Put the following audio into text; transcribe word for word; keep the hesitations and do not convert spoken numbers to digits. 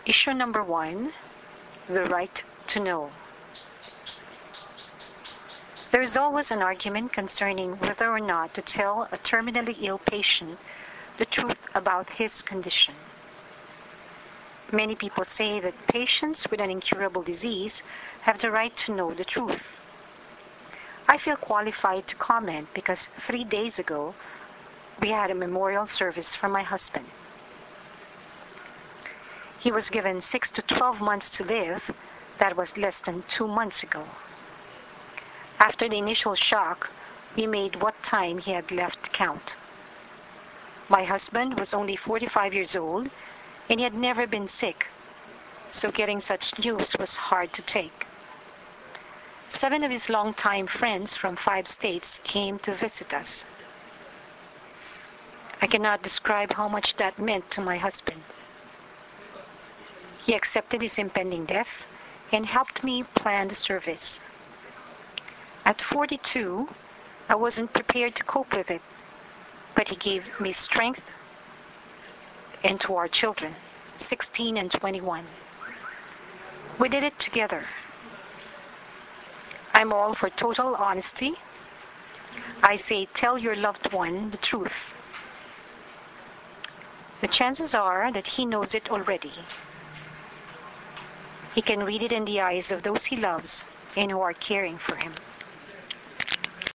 Issue number one, the right to know. There is always an argument concerning whether or not to tell a terminally ill patient the truth about his condition. Many people say that patients with an incurable disease have the right to know the truth. I feel qualified to comment because three days ago, we had a memorial service for my husband. He was given six to twelve months to live. That was less than two months ago. After the initial shock, we made what time he had left count. My husband was only forty-five years old, and he had never been sick, so getting such news was hard to take. Seven of his longtime friends from five states came to visit us. I cannot describe how much that meant to my husband. He accepted his impending death and helped me plan the service. At forty-two, I wasn't prepared to cope with it, but he gave me strength, and to our children, sixteen and twenty-one. We did it together. I'm all for total honesty. I say tell your loved one the truth. The chances are that he knows it already. He can read it in the eyes of those he loves and who are caring for him.